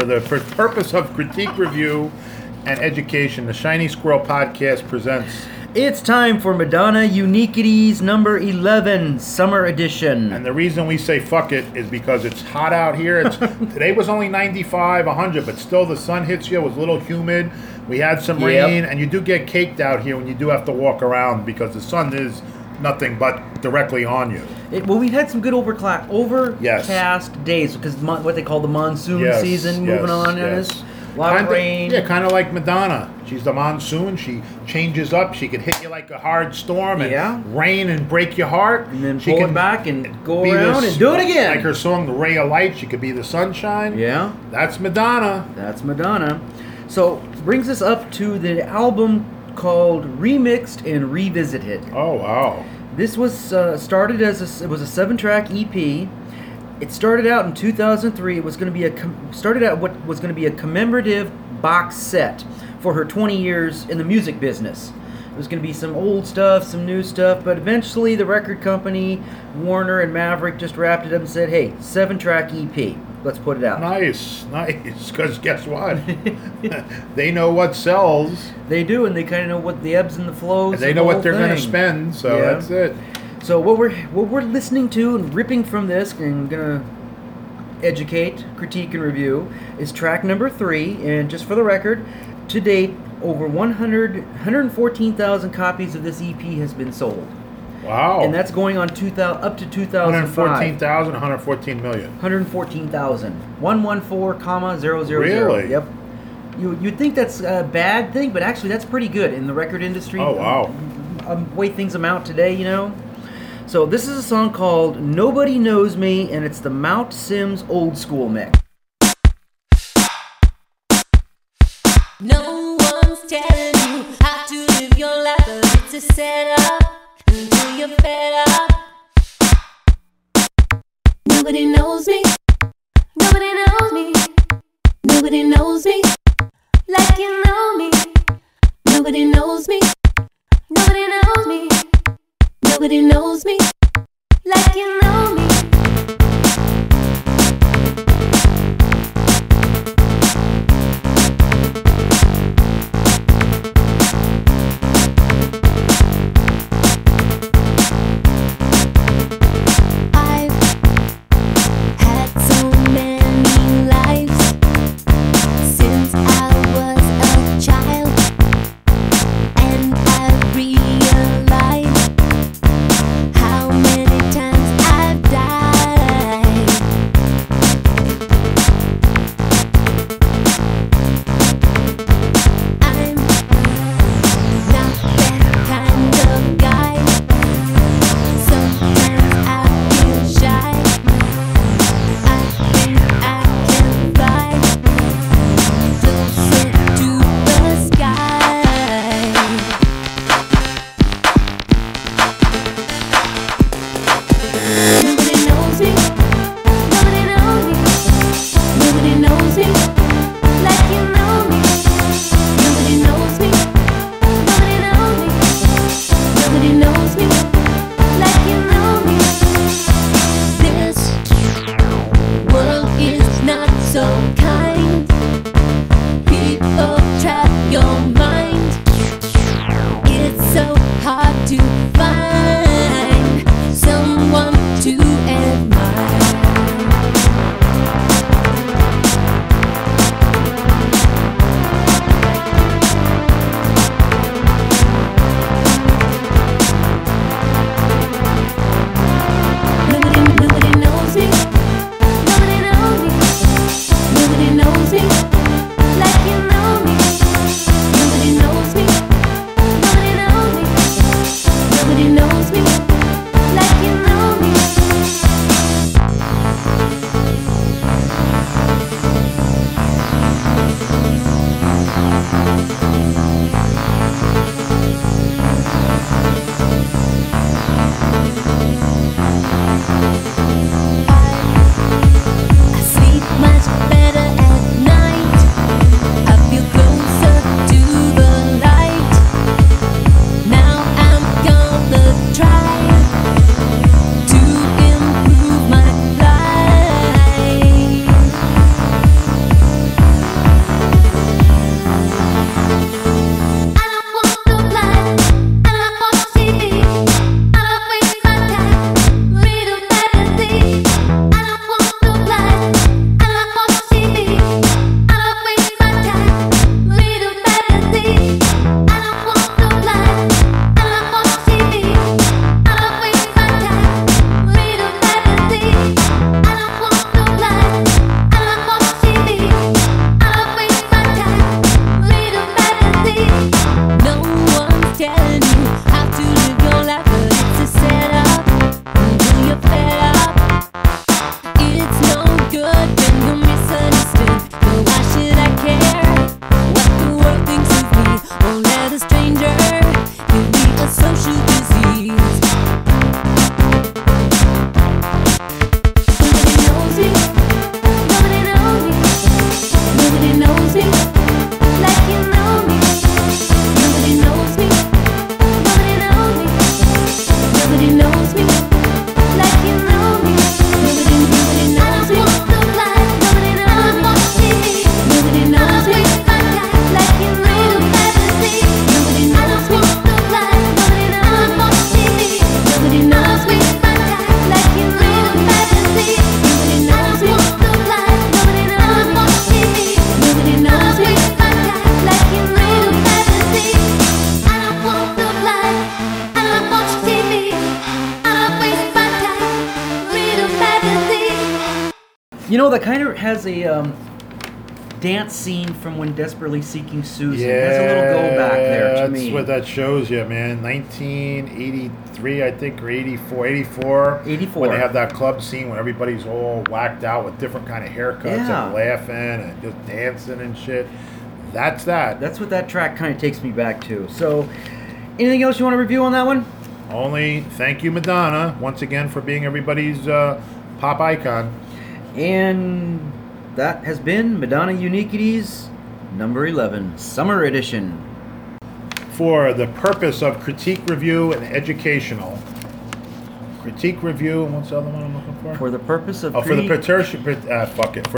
For the purpose of critique, review, and education, the Shiny Squirrel Podcast presents. It's time for Madonna Uniquities number 11, Summer Edition. And the reason we say fuck it is because it's hot out here. Today was only 95, 100, but still the sun hits you. It was a little humid. We had some rain, and you do get caked out here when you do have to walk around because the sun is nothing but directly on you. We've had some good overcast days because what they call the monsoon season moving on. Yes. A lot of rain. Yeah, kind of like Madonna. She's the monsoon. She changes up. She could hit you like a hard storm and rain and break your heart. And then she can back and go around and do it again. Like her song, The Ray of Light. She could be the sunshine. Yeah. That's Madonna. That's Madonna. So, brings us up to the album called Remixed and Revisited. Oh, wow. This was started as it was a 7-track EP. It started out in 2003. It was going to be what was going to be a commemorative box set for her 20 years in the music business. It was going to be some old stuff, some new stuff, but eventually the record company, Warner and Maverick, just wrapped it up and said, hey, 7-track EP. Let's put it out. Nice. Because guess what? They know what sells. They do, and they kind of know what the ebbs and the flows. And they know what they're going to spend, so that's it. So what we're listening to and ripping from this and gonna educate, critique, and review is track number 3. And just for the record, to date, over 114,000 copies of this EP has been sold. Wow. And that's going on up to 2005. 114,000, 114 million. 114,000. 114,000. Really? Yep. You'd think that's a bad thing, but actually that's pretty good in the record industry. Oh, wow. Way things amount today, you know. So this is a song called Nobody Knows Me, and it's the Mount Sims Old School mix. No one's telling you how to live your life, but it's a setup until you're fed up. Nobody knows me. Nobody knows me. Nobody knows me like you know me. Nobody knows me. Nobody knows me. Nobody knows me like you know me. I've had so many lives since I was a child, and I realized how many times I've died. I'm not that kind of guy. Sometimes I feel shy. I think I can fly closer to the sky. Nobody knows me. Nobody knows me. Nobody knows me like you know me. Nobody knows me. Nobody knows me. Nobody knows me like you know me. This world is not so kind. People trap your mind. It's so hard to find someone to admire. Nobody knows me. Nobody knows me. Nobody knows me like you know me. that kind of has a dance scene from When Desperately Seeking Susan. Yeah, Has a little go back there to me. that's what that shows you, man. 1983, I think, or 84. 84. 84. When they have that club scene when everybody's all whacked out with different kind of haircuts Yeah. and laughing and just dancing and shit. That's that. That's what that track kind of takes me back to. So, anything else you want to review on that one? Only thank you, Madonna, once again for being everybody's pop icon. And that has been Madonna Uniquities number 11, Summer Edition. For the purpose of critique, review, and educational. Critique, review, and what's the other one I'm looking for? For the purpose of for the fuck it.